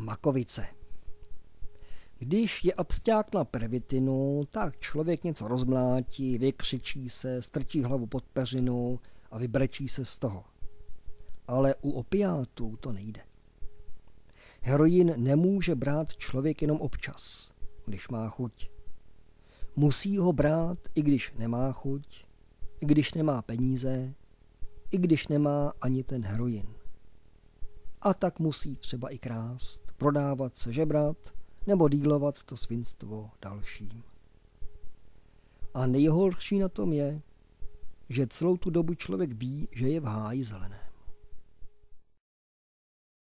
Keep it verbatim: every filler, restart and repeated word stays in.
makovice. Když je absťák na pervitinu, tak člověk něco rozmlátí, vykřičí se, strčí hlavu pod peřinu a vybrečí se z toho. Ale u opiátů to nejde. Heroin nemůže brát člověk jenom občas, když má chuť. Musí ho brát, i když nemá chuť, i když nemá peníze, i když nemá ani ten heroin. A tak musí třeba i krást, prodávat se, žebrat nebo dílovat to svinstvo dalším. A nejhorší na tom je, že celou tu dobu člověk ví, že je v háji zeleném.